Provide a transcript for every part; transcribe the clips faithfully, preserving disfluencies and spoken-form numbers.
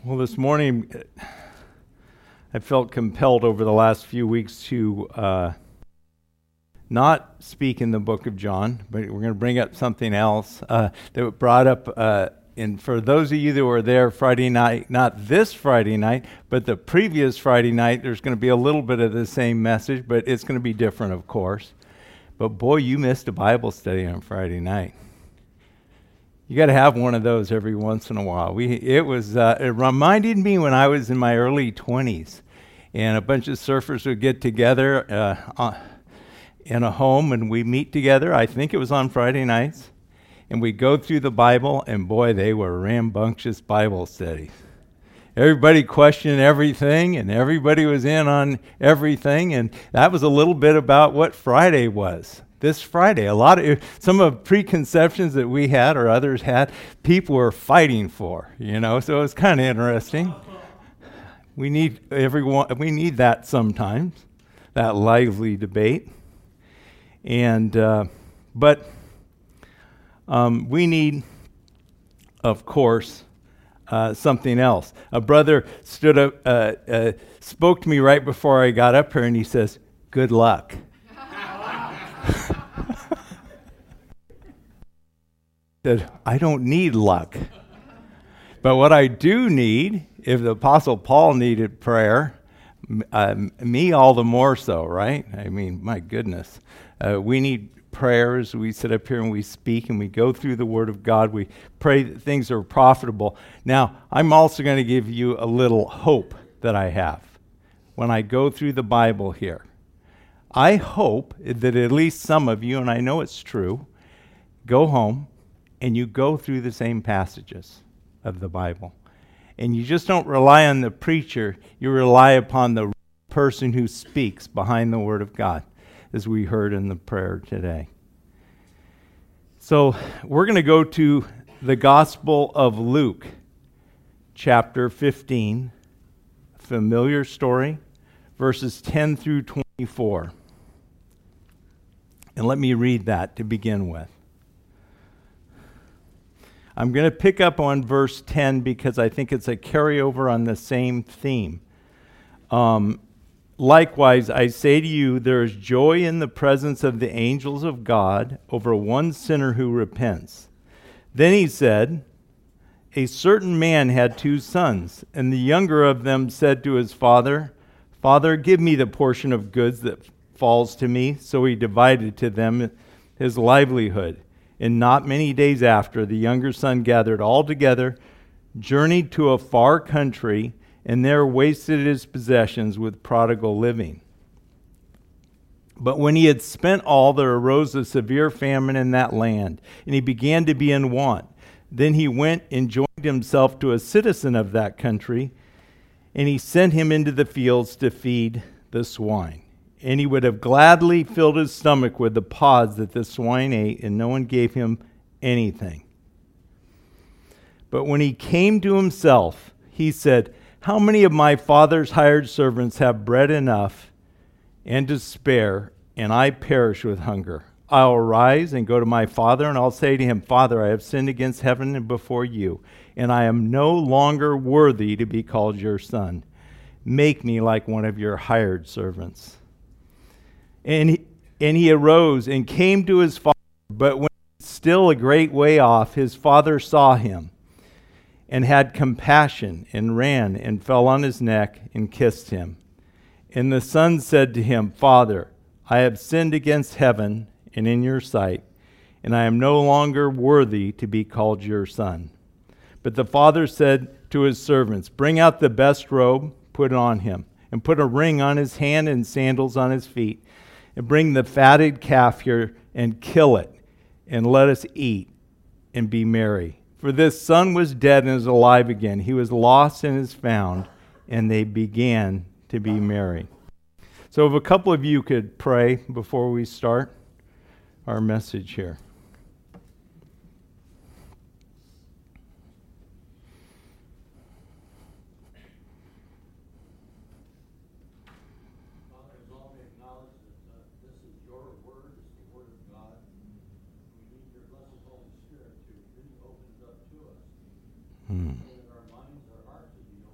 Well, this morning I felt compelled over the last few weeks to uh, not speak in the book of John, but we're going to bring up something else uh, that brought up, uh, and for those of you that were there Friday night, not this Friday night, but the previous Friday night, there's going to be a little bit of the same message, but it's going to be different, of course. But boy, you missed a Bible study on Friday night. You got to have one of those every once in a while. We it was uh, it reminded me when I was in my early twenties, and a bunch of surfers would get together uh, uh, in a home, and we meet together. I think it was on Friday nights, and we go through the Bible, and boy, they were rambunctious Bible studies. Everybody questioned everything, and everybody was in on everything, and that was a little bit about what Friday was. This Friday, a lot of some of the preconceptions that we had or others had, people were fighting for, you know. So it's kind of interesting. We need everyone. We need that sometimes, that lively debate. And uh, but um, we need, of course, uh, something else. A brother stood up, uh, uh, spoke to me right before I got up here, and he says, "Good luck." That I don't need luck. But what I do need, if the Apostle Paul needed prayer, uh, me all the more so, right? I mean, my goodness. Uh, we need prayers. We sit up here and we speak and we go through the Word of God. We pray that things are profitable. Now, I'm also going to give you a little hope that I have when I go through the Bible here. I hope that at least some of you, and I know it's true, go home and you go through the same passages of the Bible. And you just don't rely on the preacher, you rely upon the person who speaks behind the Word of God, as we heard in the prayer today. So we're going to go to the Gospel of Luke, chapter fifteen, a familiar story, verses ten through twenty-four. And let me read that to begin with. I'm going to pick up on verse ten because I think it's a carryover on the same theme. Um, Likewise, I say to you, there is joy in the presence of the angels of God over one sinner who repents. Then he said, a certain man had two sons, and the younger of them said to his father, Father, give me the portion of goods that falls to me. So he divided to them his livelihood. And not many days after, the younger son gathered all together, journeyed to a far country, and there wasted his possessions with prodigal living. But when he had spent all, there arose a severe famine in that land, and he began to be in want. Then he went and joined himself to a citizen of that country, and he sent him into the fields to feed the swine. And he would have gladly filled his stomach with the pods that the swine ate, and no one gave him anything. But when he came to himself, he said, how many of my father's hired servants have bread enough and to spare, and I perish with hunger? I'll arise and go to my father, and I'll say to him, Father, I have sinned against heaven and before you, and I am no longer worthy to be called your son. Make me like one of your hired servants. And he, and he arose and came to his father, but when still a great way off, his father saw him and had compassion and ran and fell on his neck and kissed him. And the son said to him, Father, I have sinned against heaven and in your sight, and I am no longer worthy to be called your son. But the father said to his servants, bring out the best robe, put it on him, and put a ring on his hand and sandals on his feet. And bring the fatted calf here and kill it, and let us eat and be merry. For this son was dead and is alive again. He was lost and is found, and they began to be merry. So if a couple of you could pray before we start our message here. Hmm.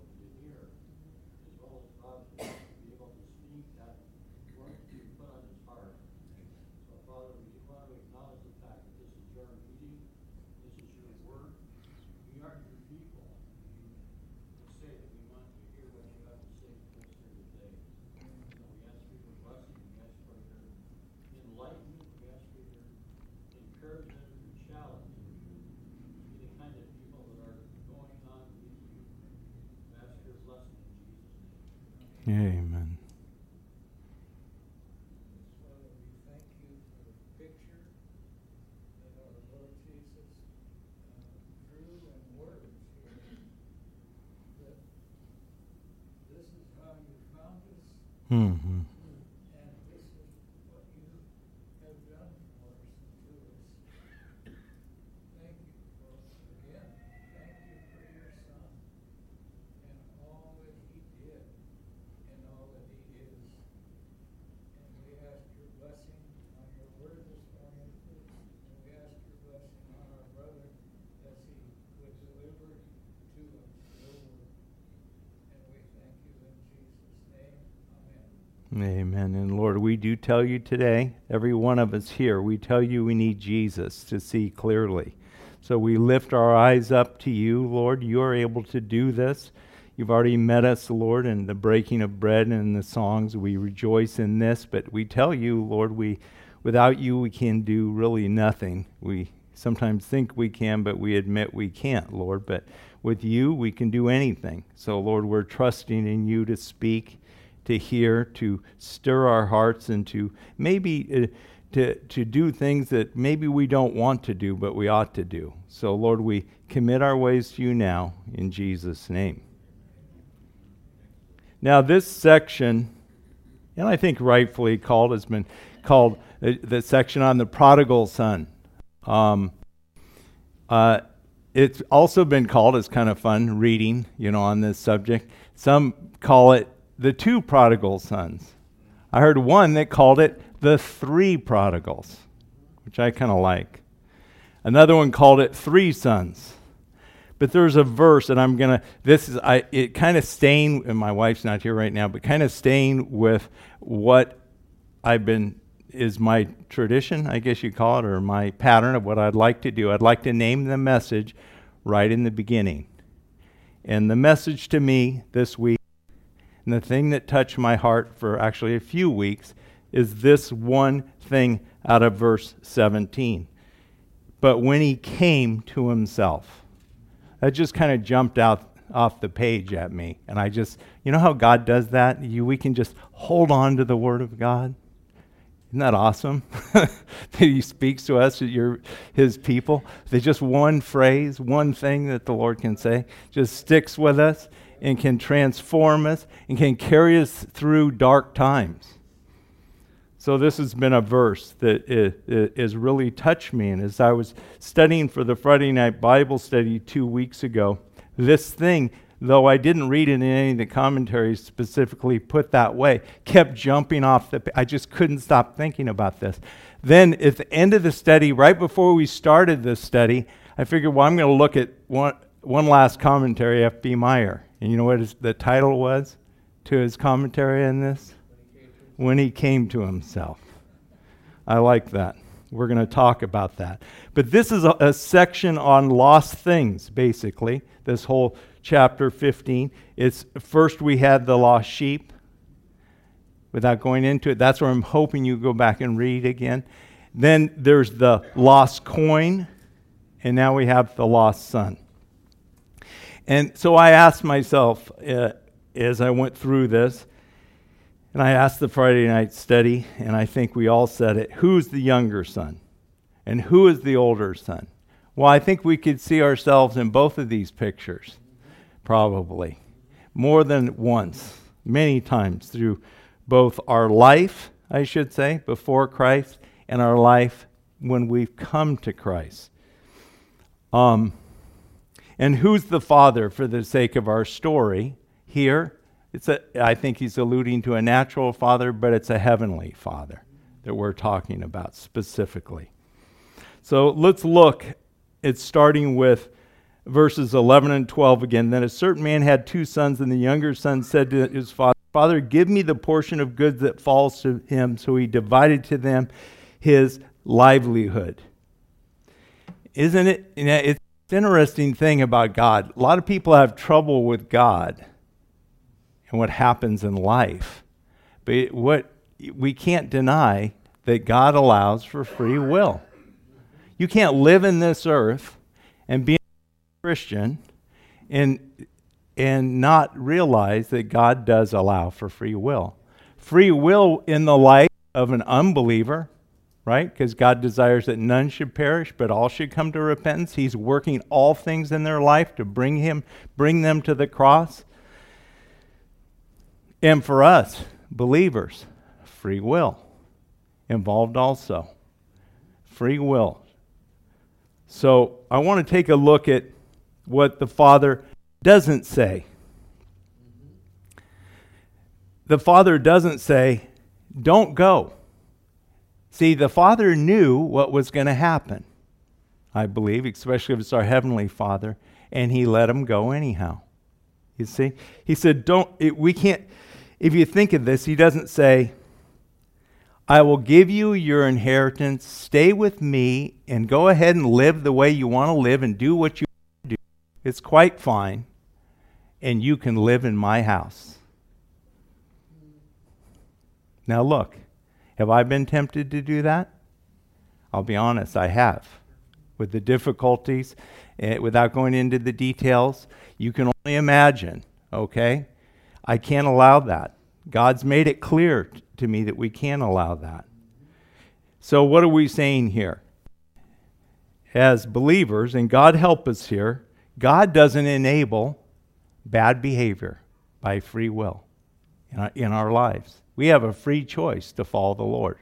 Mm-hmm. And this is what you have done for us and to us. Thank you for, again, thank you for your Son and all that he did and all that he is. And we ask your blessing on your word this morning, please. And we ask your blessing on our brother as he would deliver to us your word. And we thank you in Jesus' name. Amen. Amen. And Lord, we do tell you today, every one of us here, we tell you we need Jesus to see clearly. So we lift our eyes up to you, Lord. You are able to do this. You've already met us, Lord, in the breaking of bread and in the songs. We rejoice in this, but we tell you, Lord, we without you we can do really nothing. We sometimes think we can, but we admit we can't, Lord. But with you, we can do anything. So, Lord, we're trusting in you to speak, to hear, to stir our hearts, and to maybe uh, to, to do things that maybe we don't want to do, but we ought to do. So, Lord, we commit our ways to you now, in Jesus' name. Now, this section, and I think rightfully called, has been called the, the section on the prodigal son. Um, uh, it's also been called, it's kind of fun reading, you know, on this subject. Some call it the two prodigal sons. I heard one that called it the three prodigals, which I kind of like. Another one called it three sons. But there's a verse, and I'm going to, this is, I it kind of staying, and my wife's not here right now, but kind of staying with what I've been, is my tradition, I guess you call it, or my pattern of what I'd like to do. I'd like to name the message right in the beginning. And the message to me this week, and the thing that touched my heart for actually a few weeks, is this one thing out of verse seventeen. But when he came to himself. That just kind of jumped out off the page at me. And I just, you know how God does that? You, we can just hold on to the Word of God. Isn't that awesome? That he speaks to us, you're his people. There's just one phrase, one thing that the Lord can say, just sticks with us and can transform us and can carry us through dark times. So this has been a verse that has really touched me. And as I was studying for the Friday night Bible study two weeks ago, this thing, though I didn't read it in any of the commentaries specifically put that way, kept jumping off the page. I just couldn't stop thinking about this. Then at the end of the study, right before we started this study, I figured, well, I'm going to look at one, one last commentary, F B Meyer. And you know what his, the title was to his commentary on this? When he came to himself. I like that. We're going to talk about that. But this is a, a section on lost things, basically, this whole chapter fifteen. It's first we had the lost sheep. Without going into it, that's where I'm hoping you go back and read again. Then there's the lost coin, and now we have the lost son. And so I asked myself uh, as I went through this, and I asked the Friday night study, and I think we all said it, who's the younger son? And who is the older son? Well, I think we could see ourselves in both of these pictures, probably. More than once, many times through both our life, I should say, before Christ, and our life when we've come to Christ. Um, and who's the father for the sake of our story here? It's a, I think he's alluding to a natural father, but it's a heavenly father that we're talking about specifically. So let's look. It's starting with verses eleven and twelve again. Then a certain man had two sons, and the younger son said to his father, Father, give me the portion of goods that falls to him. So he divided to them his livelihood. Isn't it? You know, it's an interesting thing about God. A lot of people have trouble with God and what happens in life. But what we can't deny that God allows for free will. You can't live in this earth and be a Christian and, and not realize that God does allow for free will. Free will in the life of an unbeliever, right? Because God desires that none should perish, but all should come to repentance. He's working all things in their life to bring him, bring them to the cross. And for us, believers, free will involved also. Free will. So I want to take a look at what the Father doesn't say. The Father doesn't say, don't go. See, the Father knew what was going to happen, I believe, especially if it's our Heavenly Father, and He let him go anyhow. You see? He said, don't, it, we can't, if you think of this, He doesn't say, I will give you your inheritance, stay with me, and go ahead and live the way you want to live and do what you want to do. It's quite fine, and you can live in my house. Now look, have I been tempted to do that? I'll be honest, I have. With the difficulties, uh, without going into the details, you can only imagine, okay? I can't allow that. God's made it clear t- to me that we can't allow that. So what are we saying here? As believers, and God help us here, God doesn't enable bad behavior by free will in our, in our lives. We have a free choice to follow the Lord.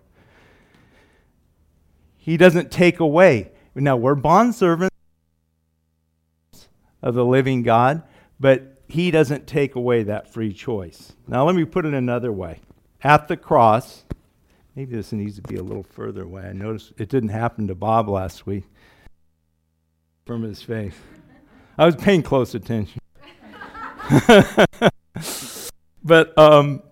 He doesn't take away. Now, we're bondservants of the living God, but He doesn't take away that free choice. Now, let me put it another way. At the cross, maybe this needs to be a little further away. I noticed it didn't happen to Bob last week from his face. I was paying close attention. But um,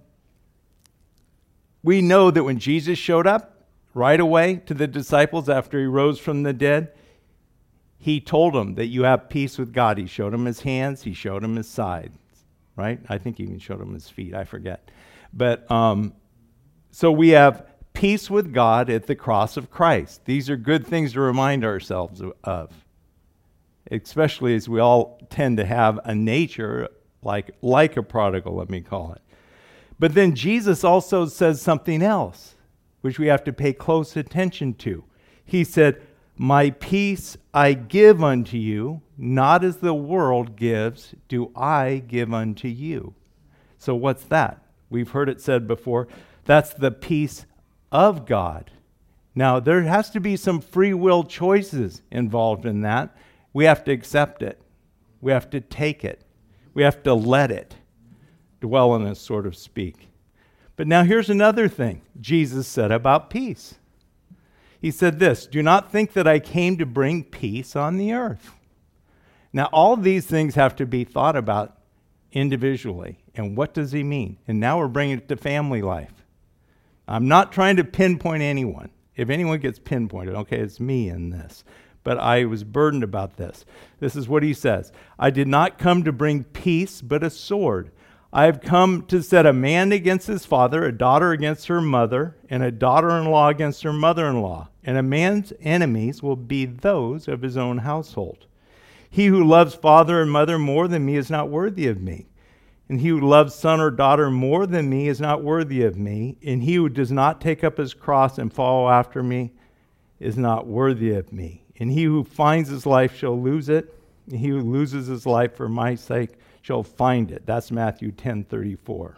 we know that when Jesus showed up right away to the disciples after He rose from the dead, He told them that you have peace with God. He showed them His hands. He showed them His side, right? I think He even showed them His feet. I forget. But um, so we have peace with God at the cross of Christ. These are good things to remind ourselves of, especially as we all tend to have a nature like, like a prodigal, let me call it. But then Jesus also says something else, which we have to pay close attention to. He said, my peace I give unto you, not as the world gives, do I give unto you. So what's that? We've heard it said before, that's the peace of God. Now, there has to be some free will choices involved in that. We have to accept it. We have to take it. We have to let it dwell in us, so to speak. But now here's another thing Jesus said about peace. He said this, do not think that I came to bring peace on the earth. Now, all these things have to be thought about individually. And what does He mean? And now we're bringing it to family life. I'm not trying to pinpoint anyone. If anyone gets pinpointed, okay, it's me in this. But I was burdened about this. This is what He says. I did not come to bring peace, but a sword. I have come to set a man against his father, a daughter against her mother, and a daughter-in-law against her mother-in-law. And a man's enemies will be those of his own household. He who loves father and mother more than me is not worthy of me. And he who loves son or daughter more than me is not worthy of me. And he who does not take up his cross and follow after me is not worthy of me. And he who finds his life shall lose it. And he who loses his life for my sake shall find it. That's Matthew ten thirty-four.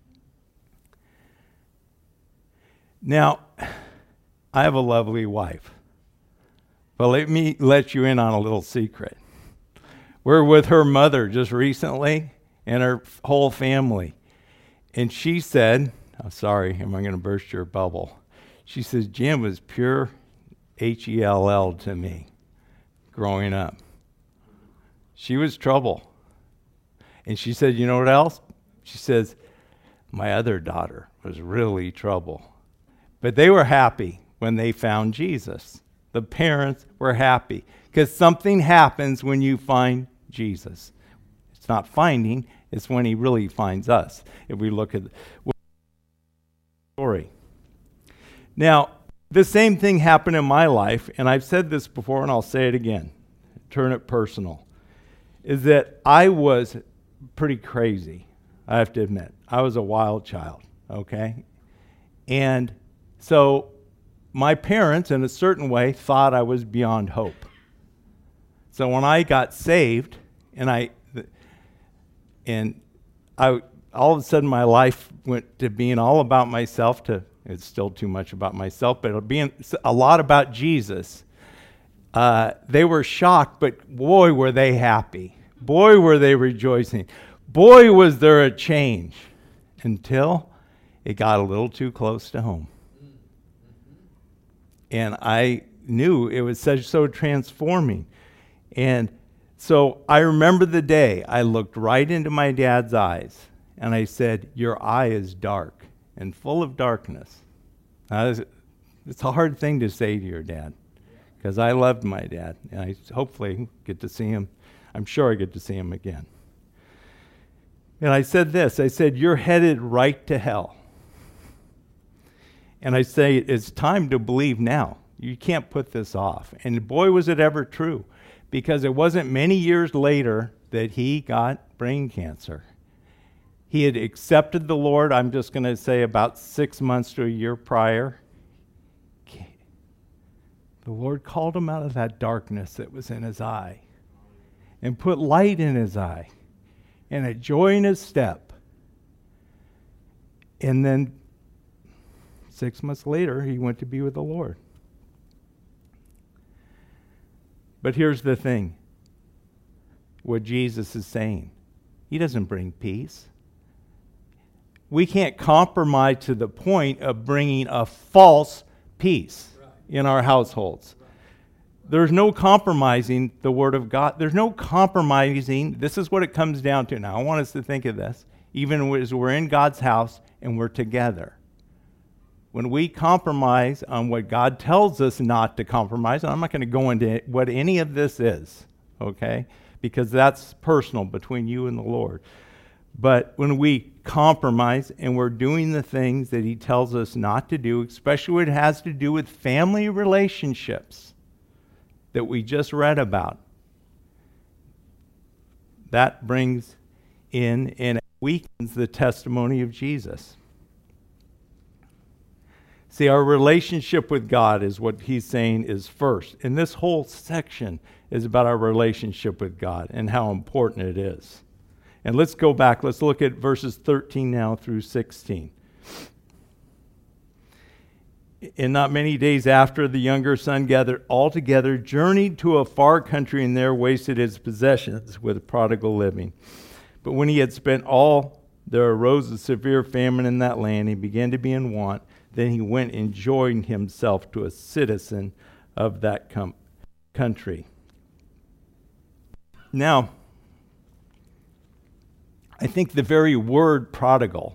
Now, I have a lovely wife. But let me let you in on a little secret. We're with her mother just recently and her whole family. And she said, I'm sorry, am I going to burst your bubble? She says, Jim was pure H E L L to me growing up. She was trouble. And she said, you know what else? She says, my other daughter was really trouble. But they were happy when they found Jesus. The parents were happy because something happens when you find Jesus. It's not finding, it's when He really finds us. If we look at the story. Now, the same thing happened in my life, and I've said this before and I'll say it again. Turn it personal. Is that I was pretty crazy, I have to admit. I was a wild child, okay? And so my parents, in a certain way, thought I was beyond hope. So when I got saved, and I and I all of a sudden my life went to being all about myself to, it's still too much about myself, but being a lot about Jesus. Uh, they were shocked, but boy, were they happy. Boy, were they rejoicing. Boy, was there a change until it got a little too close to home. And I knew it was such so transforming. And so I remember the day I looked right into my dad's eyes and I said, "Your eye is dark and full of darkness." Now, it's a hard thing to say to your dad because I loved my dad and I hopefully get to see him. I'm sure I get to see him again. And I said this, I said, "You're headed right to hell." And I say, it's time to believe now. You can't put this off. And boy, was it ever true. Because it wasn't many years later that he got brain cancer. He had accepted the Lord, I'm just going to say about six months to a year prior. The Lord called him out of that darkness that was in his eye and put light in his eye and a joy in his step. And then six months later, he went to be with the Lord. But here's the thing. What Jesus is saying. He doesn't bring peace. We can't compromise to the point of bringing a false peace in our households. There's no compromising the Word of God. There's no compromising. This is what it comes down to now. I want us to think of this. Even as we're in God's house and we're together. When we compromise on what God tells us not to compromise, and I'm not going to go into what any of this is, okay? Because that's personal between you and the Lord. But when we compromise and we're doing the things that he tells us not to do, especially when it has to do with family relationships that we just read about, that brings in and weakens the testimony of Jesus. See, our relationship with God is what he's saying is first. And this whole section is about our relationship with God and how important it is. And let's go back. Let's look at verses thirteen now through sixteen. And not many days after, the younger son gathered all together, journeyed to a far country, and there wasted his possessions with prodigal living. But when he had spent all, there arose a severe famine in that land. He began to be in want. Then he went and joined himself to a citizen of that com- country. Now, I think the very word prodigal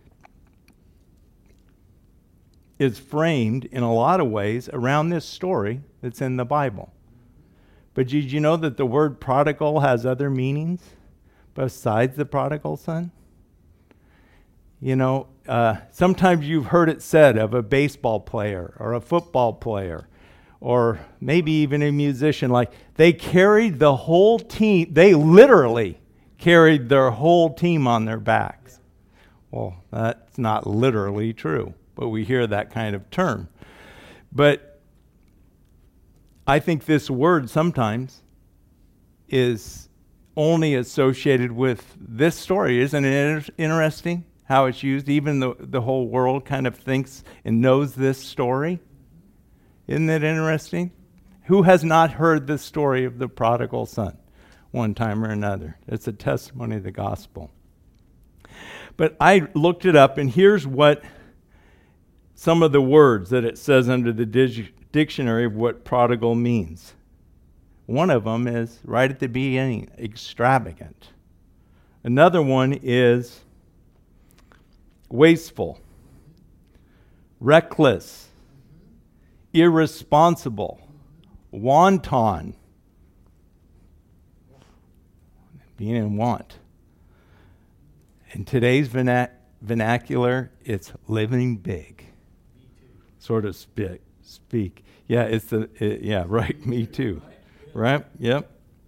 is framed in a lot of ways around this story that's in the Bible. But did you know that the word prodigal has other meanings besides the prodigal son? You know, uh, sometimes you've heard it said of a baseball player or a football player or maybe even a musician, like they carried the whole team, they literally carried their whole team on their backs. Well, that's not literally true, but we hear that kind of term. But I think this word sometimes is only associated with this story. Isn't it inter- interesting? How it's used, even the, the whole world kind of thinks and knows this story. Isn't it interesting? Who has not heard the story of the prodigal son one time or another? It's a testimony of the gospel. But I looked it up, and here's what some of the words that it says under the dig- dictionary of what prodigal means. One of them is, right at the beginning, extravagant. Another one is wasteful, reckless, irresponsible, wanton, being in want. In today's vernac- vernacular, it's living big, sort of speak. speak. Yeah, it's the it, yeah right. Me too, right? Yep.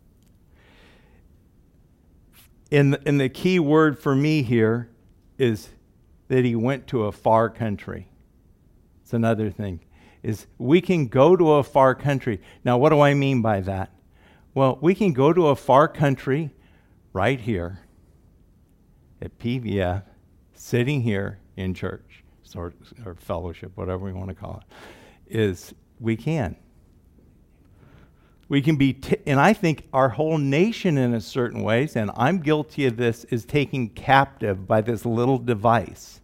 And and the key word for me here is that he went to a far country. It's another thing, is we can go to a far country. Now, what do I mean by that? Well, we can go to a far country right here at P V F, sitting here in church, or, or fellowship, whatever we want to call it, is we can. We can be, t- and I think our whole nation in a certain ways, and I'm guilty of this, is taken captive by this little device.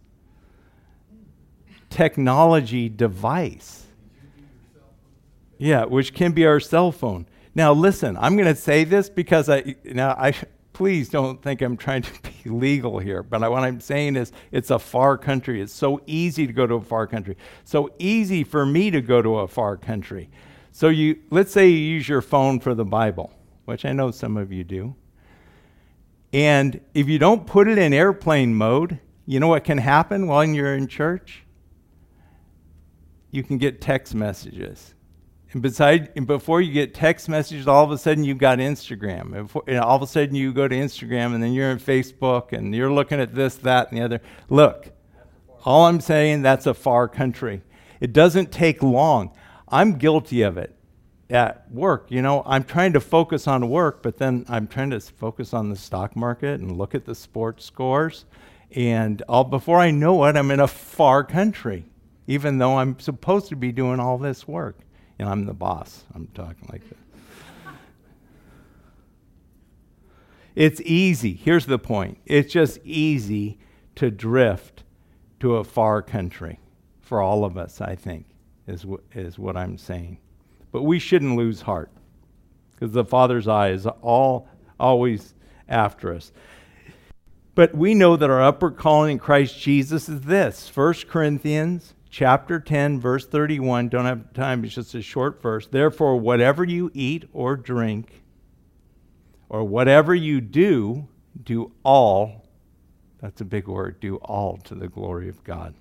Technology device. Yeah, which can be our cell phone. Now listen, I'm going to say this because I, now I, please don't think I'm trying to be legal here, but I, what I'm saying is it's a far country. It's so easy to go to a far country. So easy for me to go to a far country. So you, let's say you use your phone for the Bible, which I know some of you do. And if you don't put it in airplane mode, you know what can happen while you're in church? You can get text messages. And beside, and before you get text messages, all of a sudden you've got Instagram. And, before, and all of a sudden you go to Instagram, and then you're in Facebook, and you're looking at this, that, and the other. Look, all I'm saying, that's a far country. It doesn't take long. I'm guilty of it at work. You know, I'm trying to focus on work, but then I'm trying to focus on the stock market and look at the sports scores. And all, before I know it, I'm in a far country, even though I'm supposed to be doing all this work. And I'm the boss. I'm talking like this. It's easy. Here's the point. It's just easy to drift to a far country for all of us, I think. Is, w- is what I'm saying. But we shouldn't lose heart, because the Father's eye is all always after us. But we know that our upward calling in Christ Jesus is this. First Corinthians chapter ten, verse thirty-one. Don't have time, it's just a short verse. Therefore, whatever you eat or drink, or whatever you do, do all, that's a big word, do all to the glory of God.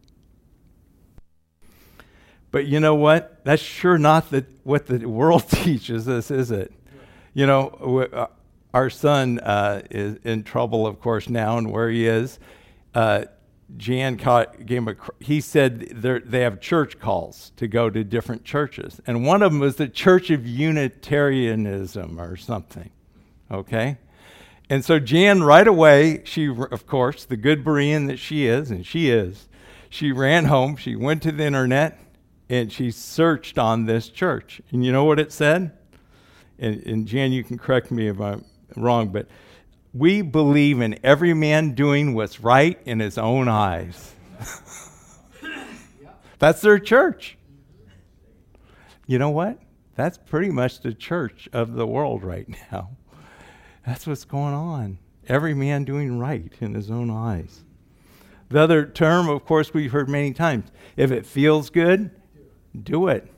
But you know what? That's sure not the, what the world teaches us, is it? You know, w- uh, our son uh, is in trouble, of course, now, and where he is. Uh, Jan caught, gave him a, he said they have church calls to go to different churches. And one of them was the Church of Unitarianism or something, okay? And so Jan, right away, she, of course, the good Berean that she is, and she is, she ran home, she went to the internet, and she searched on this church. And you know what it said? And, and Jan, you can correct me if I'm wrong, but we believe in every man doing what's right in his own eyes. That's their church. You know what? That's pretty much the church of the world right now. That's what's going on. Every man doing right in his own eyes. The other term, of course, we've heard many times. If it feels good, do it.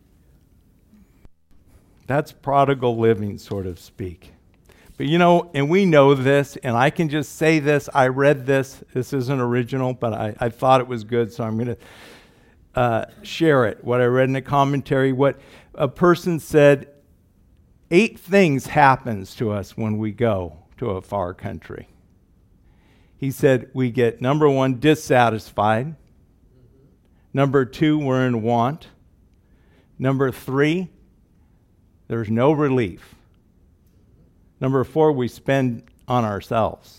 That's prodigal living, sort of speak. But you know, and we know this, and I can just say this. I read this. This isn't original, but I, I thought it was good, so I'm going to uh, share it. What I read in a commentary, what a person said, eight things happens to us when we go to a far country. He said we get, number one, dissatisfied. Mm-hmm. Number two, we're in want. Number three, there's no relief. Number four, we spend on ourselves.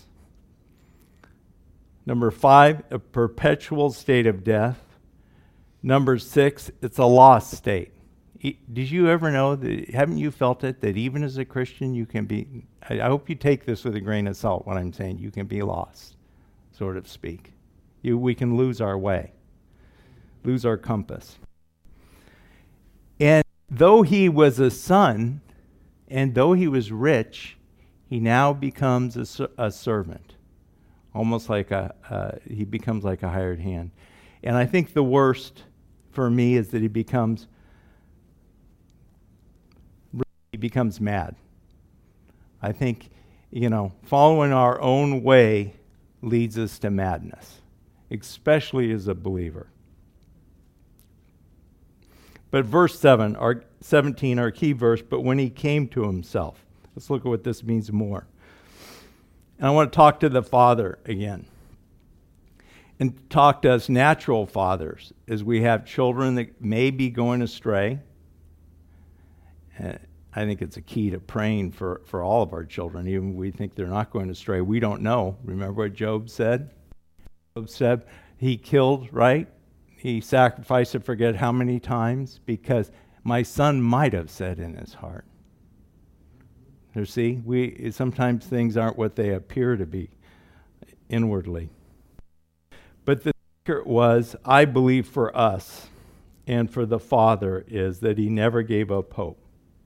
Number five, a perpetual state of death. Number six, it's a lost state. E- Did you ever know that, haven't you felt it, that even as a Christian you can be, I, I hope you take this with a grain of salt, what I'm saying, you can be lost, sort of speak. You, we can lose our way, lose our compass. And though he was a son, and though he was rich, he now becomes a, ser- a servant, almost like a, uh, he becomes like a hired hand. And I think the worst for me is that he becomes, he becomes mad. I think, you know, following our own way leads us to madness, especially as a believer. But verse seven, our seventeen, our key verse, but when he came to himself. Let's look at what this means more. And I want to talk to the father again. And talk to us natural fathers as we have children that may be going astray. Uh, I think it's a key to praying for, for all of our children. Even we think they're not going astray. We don't know. Remember what Job said? Job said he killed, right? He sacrificed, I forget how many times, because my son might have said in his heart. You see, we sometimes things aren't what they appear to be inwardly. But the secret was, I believe for us and for the Father, is that he never gave up hope.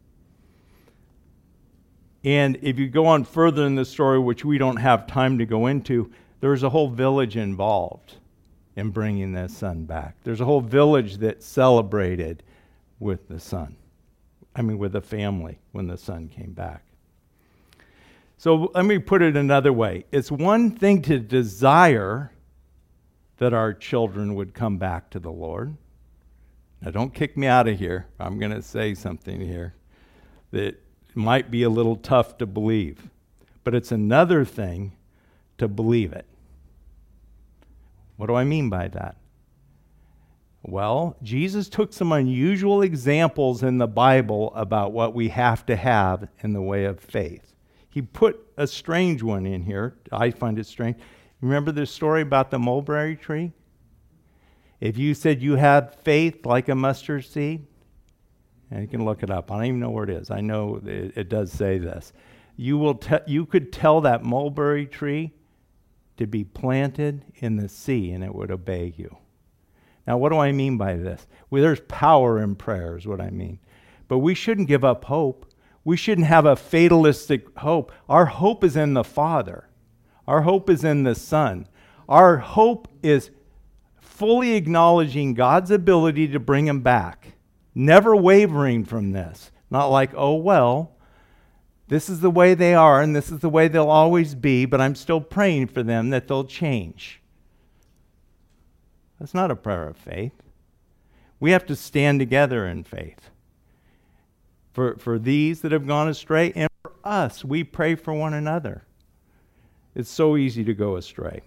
And if you go on further in the story, which we don't have time to go into, there's a whole village involved in bringing that son back. There's a whole village that celebrated with the son. I mean, with the family when the son came back. So let me put it another way. It's one thing to desire that our children would come back to the Lord. Now, don't kick me out of here. I'm going to say something here that might be a little tough to believe. But it's another thing to believe it. What do I mean by that? Well, Jesus took some unusual examples in the Bible about what we have to have in the way of faith. He put a strange one in here. I find it strange. Remember the story about the mulberry tree? If you said you have faith like a mustard seed, and you can look it up. I don't even know where it is. I know it, it does say this. You will te- you could tell that mulberry tree to be planted in the sea, and it would obey you. Now, what do I mean by this? Well, there's power in prayer is what I mean. But we shouldn't give up hope. We shouldn't have a fatalistic hope. Our hope is in the Father. Our hope is in the Son. Our hope is fully acknowledging God's ability to bring him back. Never wavering from this. Not like, oh, well, this is the way they are and this is the way they'll always be, but I'm still praying for them that they'll change. That's not a prayer of faith. We have to stand together in faith. For, for these that have gone astray, and for us, we pray for one another. It's so easy to go astray.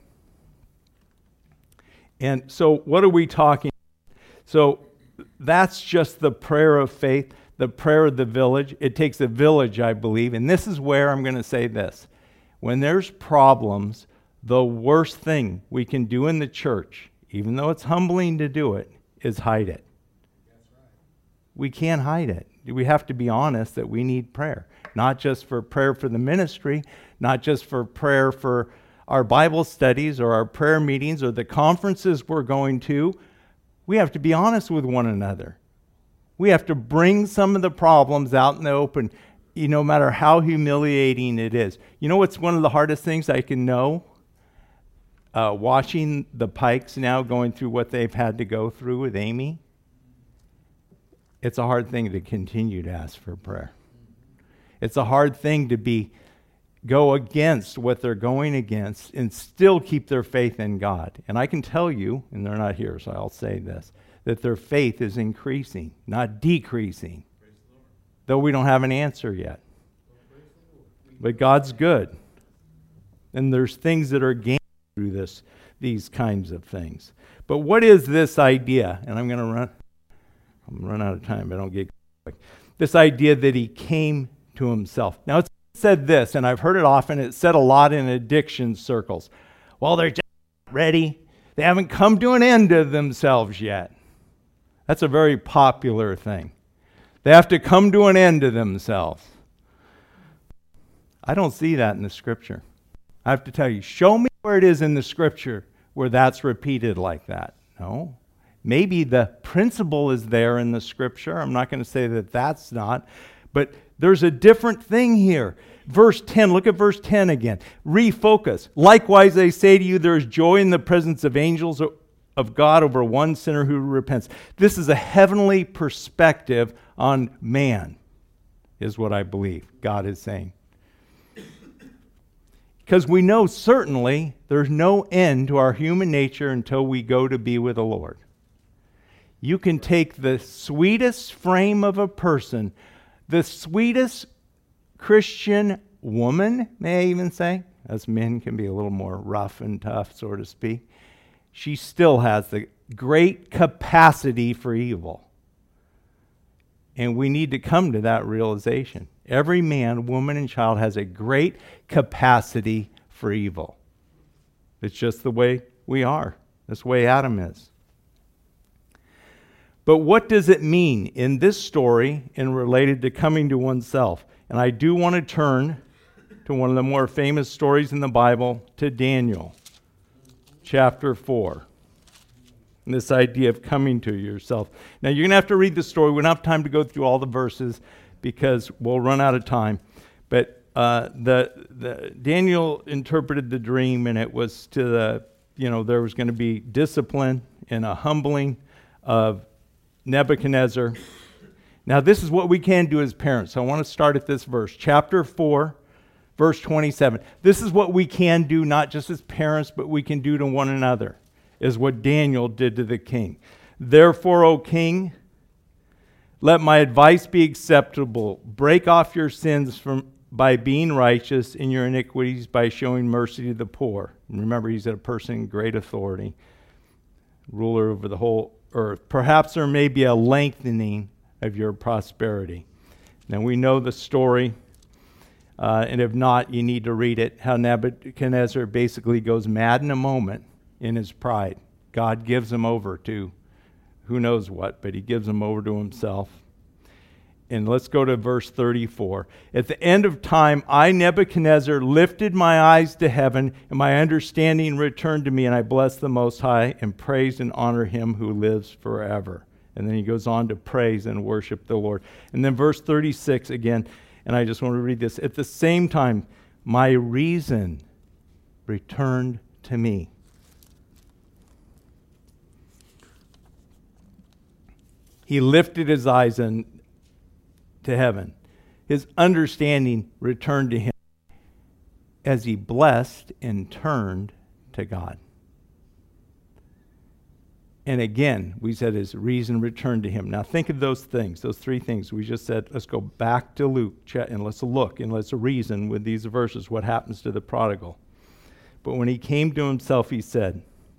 And so what are we talking about? So that's just the prayer of faith, the prayer of the village. It takes a village, I believe. And this is where I'm going to say this. When there's problems, the worst thing we can do in the church, even though it's humbling to do it, is hide it. That's right. We can't hide it. We have to be honest that we need prayer. Not just for prayer for the ministry, not just for prayer for our Bible studies or our prayer meetings or the conferences we're going to. We have to be honest with one another. We have to bring some of the problems out in the open, you know, no matter how humiliating it is. You know what's one of the hardest things I can know? Uh, watching the Pikes now going through what they've had to go through with Amy. It's a hard thing to continue to ask for prayer. It's a hard thing to be go against what they're going against and still keep their faith in God. And I can tell you, and they're not here, so I'll say this, that their faith is increasing, not decreasing, though we don't have an answer yet. But God's good. And there's things that are gained through this, these kinds of things. But what is this idea? And I'm going to run, I'm run out of time, but I don't get quick. This idea that he came to himself. Now, it's said this, and I've heard it often, it's said a lot in addiction circles. Well, they're just not ready. They haven't come to an end of themselves yet. That's a very popular thing. They have to come to an end of themselves. I don't see that in the Scripture. I have to tell you, show me where it is in the Scripture where that's repeated like that. No. Maybe the principle is there in the Scripture. I'm not going to say that that's not. But there's a different thing here. Verse ten, look at verse ten again. Refocus. Likewise, I say to you, there is joy in the presence of angels of God over one sinner who repents. This is a heavenly perspective on man, is what I believe God is saying. Because we know certainly there's no end to our human nature until we go to be with the Lord. You can take the sweetest frame of a person, the sweetest Christian woman, may I even say, as men can be a little more rough and tough, so to speak, she still has the great capacity for evil. And we need to come to that realization. Every man, woman, and child has a great capacity for evil. It's just the way we are. That's the way Adam is. But what does it mean in this story and related to coming to oneself? And I do want to turn to one of the more famous stories in the Bible, to Daniel, chapter four. And this idea of coming to yourself. Now, you're going to have to read the story. We don't have time to go through all the verses because we'll run out of time. But uh, the, the Daniel interpreted the dream, and it was to the, you know, there was going to be discipline and a humbling of Nebuchadnezzar. Now, this is what we can do as parents. I want to start at this verse, chapter four, verse twenty-seven. This is what we can do, not just as parents, but we can do to one another, is what Daniel did to the king. Therefore, O king, let my advice be acceptable. Break off your sins from by being righteous, in your iniquities by showing mercy to the poor. And remember, he's a person in great authority, ruler over the whole earth. Perhaps there may be a lengthening of your prosperity. Now we know the story, uh, and if not, you need to read it, how Nebuchadnezzar basically goes mad in a moment in his pride. God gives him over to who knows what, but he gives him over to himself. And let's go to verse thirty-four. At the end of time, I, Nebuchadnezzar, lifted my eyes to heaven, and my understanding returned to me, and I blessed the Most High, and praised and honor him who lives forever. And then he goes on to praise and worship the Lord. And then verse thirty-six again, and I just want to read this. At the same time, my reason returned to me. He lifted his eyes and to heaven. His understanding returned to him as he blessed and turned to God. And again, we said his reason returned to him. Now think of those things, those three things. We just said, let's go back to Luke and let's look and let's reason with these verses what happens to the prodigal. But when he came to himself, he said,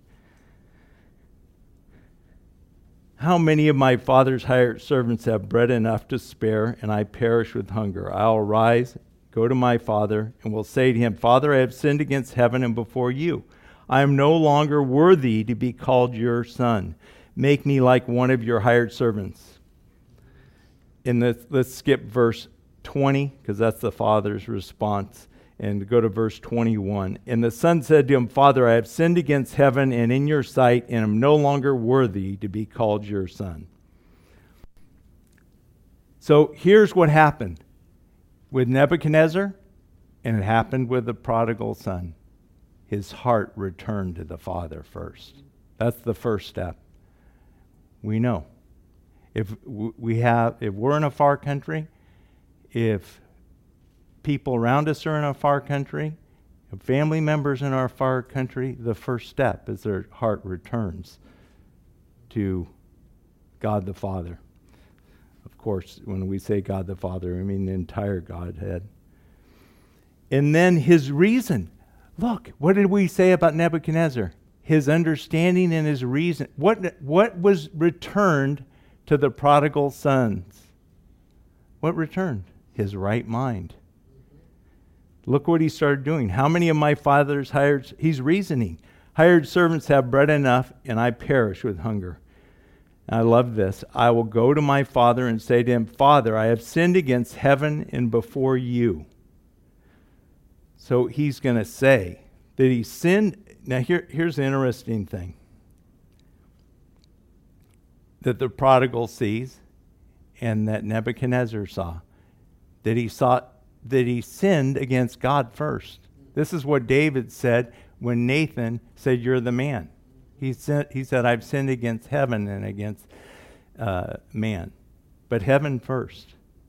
how many of my father's hired servants have bread enough to spare, and I perish with hunger? I'll rise, go to my father, and will say to him, Father, I have sinned against heaven and before you. I am no longer worthy to be called your son. Make me like one of your hired servants. And let's, let's skip verse twenty, because that's the father's response, and go to verse twenty-one. And the son said to him, Father, I have sinned against heaven and in your sight, and am no longer worthy to be called your son. So here's what happened with Nebuchadnezzar, and it happened with the prodigal son. His heart returned to the Father first. That's the first step. We know. If we have, if we're in a far country, if people around us are in a far country, if family members in our far country, the first step is their heart returns to God the Father. Of course, when we say God the Father, we mean the entire Godhead. And then his reason. Look, what did we say about Nebuchadnezzar? His understanding and his reason. What, what was returned to the prodigal sons? What returned? His right mind. Look what he started doing. How many of my father's hired, he's reasoning, hired servants have bread enough, and I perish with hunger. I love this. I will go to my father and say to him, Father, I have sinned against heaven and before you. So he's going to say that he sinned. Now here, here's the interesting thing that the prodigal sees and that Nebuchadnezzar saw. That he saw that he sinned against God first. This is what David said when Nathan said, you're the man. He said, he said I've sinned against heaven and against uh, man. But heaven first.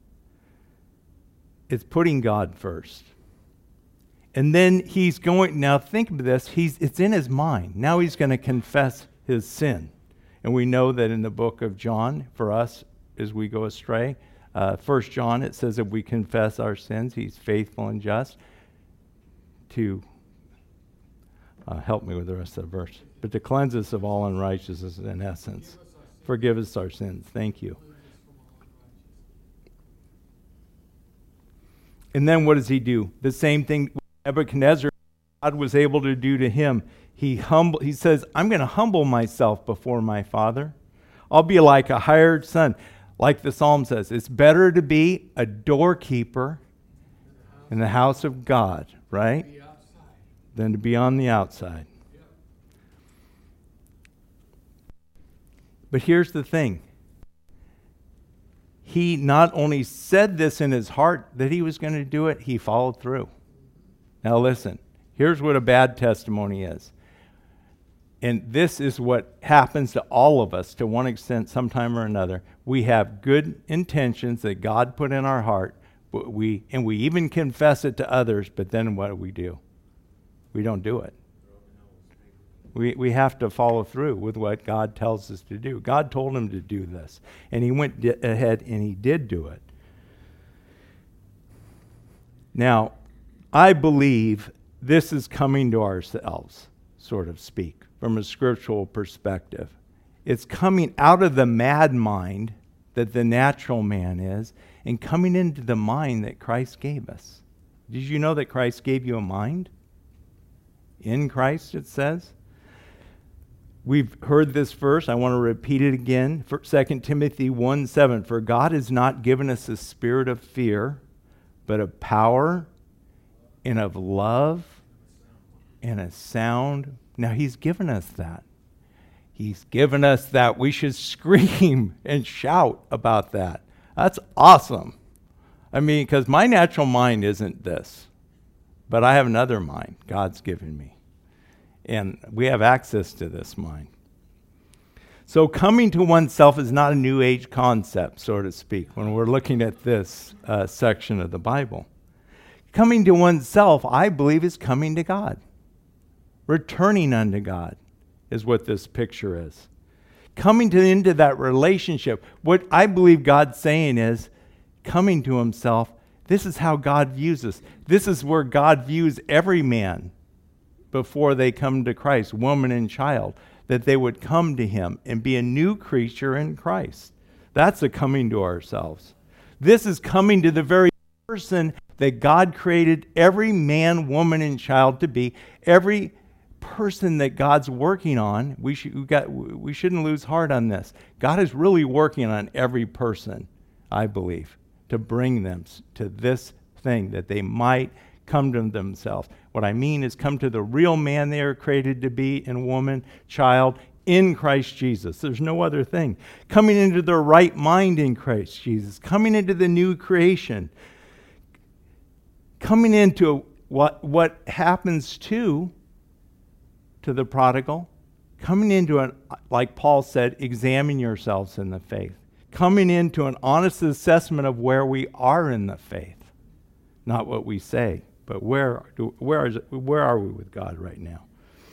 It's putting God first. And then he's going, now think of this, he's it's in his mind. Now he's going to confess his sin. And we know that in the book of John, for us, as we go astray, Uh, First John, it says if we confess our sins, he's faithful and just to uh, help me with the rest of the verse. But to cleanse us of all unrighteousness in essence. Forgive us our sins. Thank you. And then what does he do? The same thing Nebuchadnezzar, God was able to do to him. He humble. He says, I'm going to humble myself before my father. I'll be like a hired son. Like the psalm says, it's better to be a doorkeeper in the house of God, right? Than to be on the outside. But here's the thing. He not only said this in his heart that he was going to do it, he followed through. Now listen, here's what a bad testimony is. And this is what happens to all of us to one extent, sometime or another. We have good intentions that God put in our heart, but we and we even confess it to others, but then what do we do? We don't do it. We we have to follow through with what God tells us to do. God told him to do this, and he went di- ahead and he did do it. Now, I believe this is coming to ourselves, sort of speak, from a scriptural perspective. It's coming out of the mad mind that the natural man is and coming into the mind that Christ gave us. Did you know that Christ gave you a mind? In Christ, it says. We've heard this verse. I want to repeat it again. For Second Timothy one seven. For God has not given us a spirit of fear, but of power and of love and a sound. Now, he's given us that. He's given us that. We should scream and shout about that. That's awesome. I mean, because my natural mind isn't this, but I have another mind God's given me. And we have access to this mind. So coming to oneself is not a New Age concept, so to speak, when we're looking at this uh, section of the Bible. Coming to oneself, I believe, is coming to God. Returning unto God is what this picture is. Coming to into that relationship. What I believe God's saying is, coming to himself, this is how God views us. This is where God views every man before they come to Christ, woman and child, that they would come to him and be a new creature in Christ. That's a coming to ourselves. This is coming to the very person that God created every man, woman, and child to be. Every person that God's working on, we, should, we, got, we shouldn't lose heart on this. God is really working on every person, I believe, to bring them to this thing that they might come to themselves. What I mean is come to the real man they are created to be, and woman, child, in Christ Jesus. There's no other thing. Coming into their right mind in Christ Jesus. Coming into the new creation. Coming into what, what happens to, to the prodigal. Coming into, an, like Paul said, examine yourselves in the faith. Coming into an honest assessment of where we are in the faith. Not what we say. But where do, where is it, where are we with God right now?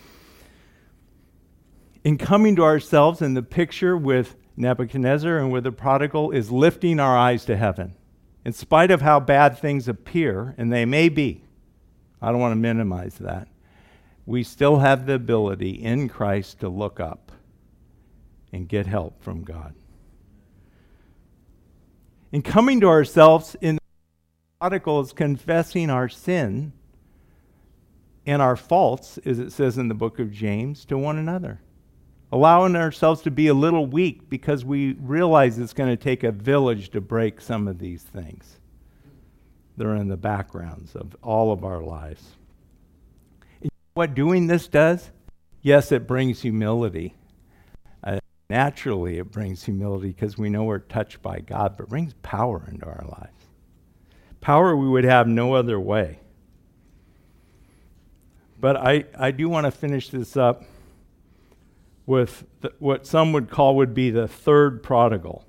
In coming to ourselves, in the picture with Nebuchadnezzar and with the prodigal, is lifting our eyes to heaven. In spite of how bad things appear, and they may be, I don't want to minimize that, we still have the ability in Christ to look up and get help from God. In coming to ourselves, in prodigal is confessing our sin and our faults, as it says in the book of James, to one another. Allowing ourselves to be a little weak because we realize it's going to take a village to break some of these things. They're in the backgrounds of all of our lives. And what doing this does? Yes, it brings humility. Uh, naturally, it brings humility because we know we're touched by God, but it brings power into our lives. Power we would have no other way. But I, I do want to finish this up with the, what some would call would be the third prodigal.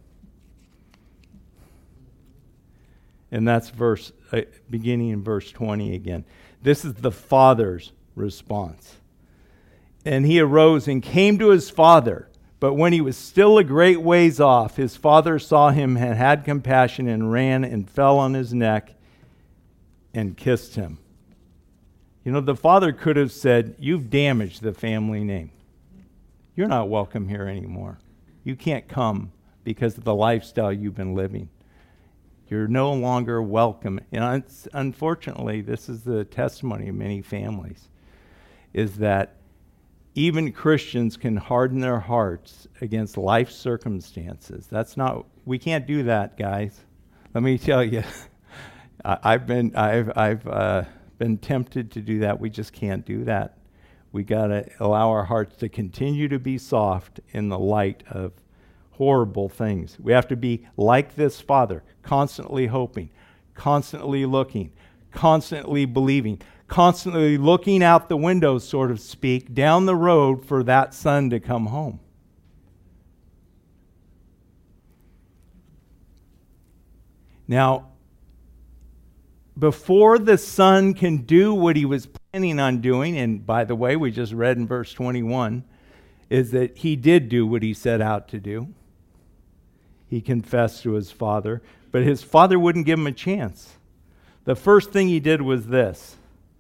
And that's verse uh, beginning in verse twenty again. This is the father's response. And he arose and came to his father. But when he was still a great ways off, his father saw him and had compassion and ran and fell on his neck and kissed him. You know, the father could have said, you've damaged the family name. You're not welcome here anymore. You can't come because of the lifestyle you've been living. You're no longer welcome. And it's, unfortunately, this is the testimony of many families, is that even Christians can harden their hearts against life circumstances. That's not, we can't do that, guys. Let me tell you, I, I've been, I've, I've uh, been tempted to do that. We just can't do that. We got to allow our hearts to continue to be soft in the light of horrible things. We have to be like this Father, constantly hoping, constantly looking, constantly believing, constantly looking out the window, so to speak, down the road for that son to come home. Now, before the son can do what he was planning on doing, and by the way, we just read in verse twenty-one, is that he did do what he set out to do. He confessed to his father, but his father wouldn't give him a chance. The first thing he did was this.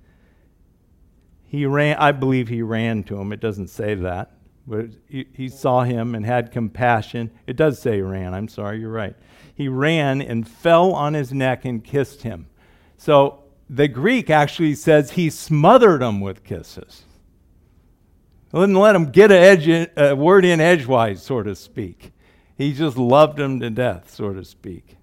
He ran, I believe he ran to him. It doesn't say that. But he, he saw him and had compassion. It does say ran. I'm sorry, you're right. He ran and fell on his neck and kissed him. So the Greek actually says he smothered him with kisses. He didn't let him get a, edge in, a word in edgewise, so to speak. He just loved him to death, so to speak.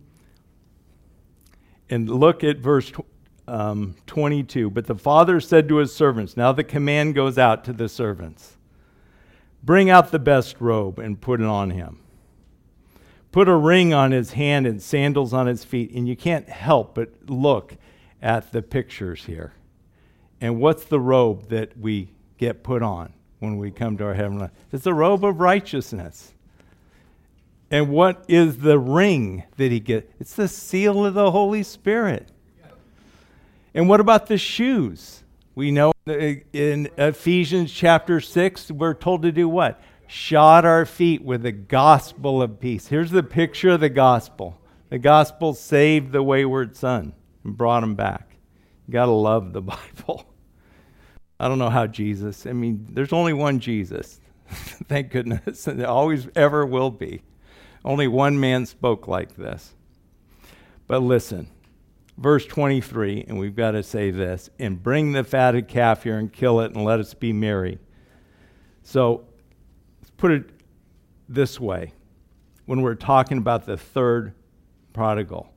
And look at verse um, twenty-two. But the father said to his servants, now the command goes out to the servants, bring out the best robe and put it on him. Put a ring on his hand and sandals on his feet. And you can't help but look at the pictures here. And what's the robe that we get put on when we come to our heavenly life? It's the robe of righteousness. And what is the ring that he gets? It's the seal of the Holy Spirit. And what about the shoes? We know in Ephesians chapter six, we're told to do what? Shod our feet with the gospel of peace. Here's the picture of the gospel. The gospel saved the wayward son and brought him back. You got to love the Bible. I don't know how Jesus, I mean, there's only one Jesus. Thank goodness. And there always ever will be. Only one man spoke like this. But listen, verse twenty-three, and we've got to say this, and bring the fatted calf here and kill it and let us be merry. So, let's put it this way. When we're talking about the third prodigal,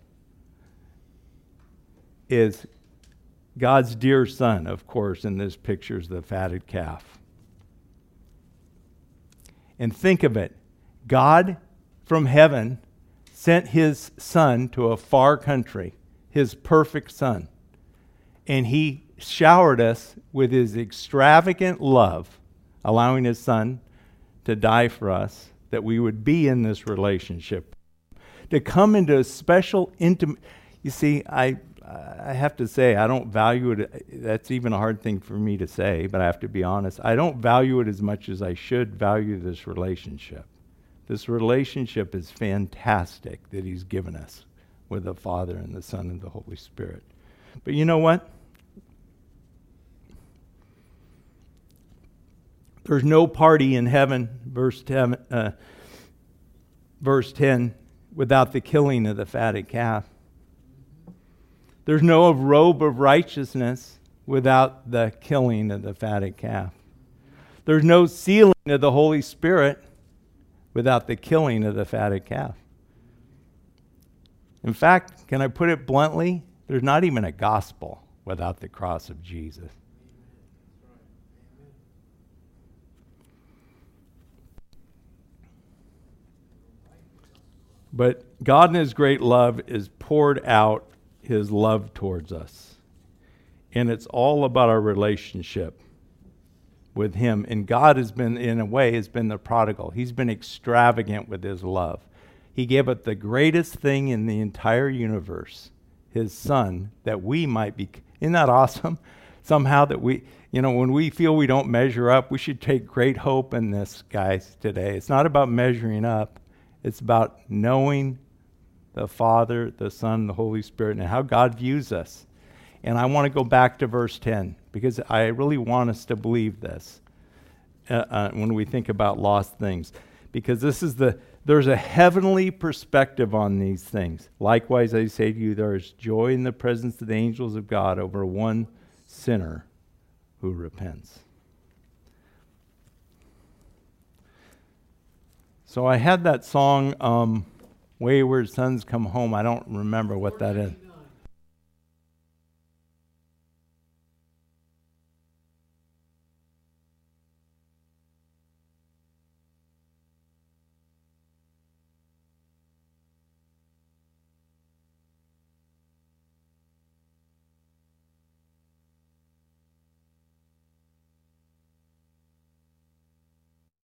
is God's dear son, of course, in this picture is the fatted calf. And think of it. God from heaven sent his son to a far country, his perfect son. And he showered us with his extravagant love, allowing his son to die for us, that we would be in this relationship, to come into a special intimate. You see, I I have to say, I don't value it. That's even a hard thing for me to say, but I have to be honest. I don't value it as much as I should value this relationship. This relationship is fantastic that he's given us with the Father and the Son and the Holy Spirit. But you know what? There's no party in heaven, verse ten, uh, verse ten, without the killing of the fatted calf. There's no robe of righteousness without the killing of the fatted calf. There's no sealing of the Holy Spirit without the killing of the fatted calf. In fact, can I put it bluntly? There's not even a gospel without the cross of Jesus. But God in his great love is poured out his love towards us. And it's all about our relationship with him. And God has been, in a way, has been the prodigal. He's been extravagant with his love. He gave up the greatest thing in the entire universe, his son, that we might be. Isn't that awesome? Somehow that we, you know, when we feel we don't measure up, we should take great hope in this, guys, today. It's not about measuring up. It's about knowing the Father, the Son, the Holy Spirit, and how God views us. And I want to go back to verse ten, because I really want us to believe this uh, uh, when we think about lost things. Because this is the, There's a heavenly perspective on these things. Likewise, I say to you, there is joy in the presence of the angels of God over one sinner who repents. So I had that song, um, Wayward Sons Come Home. I don't remember what that is.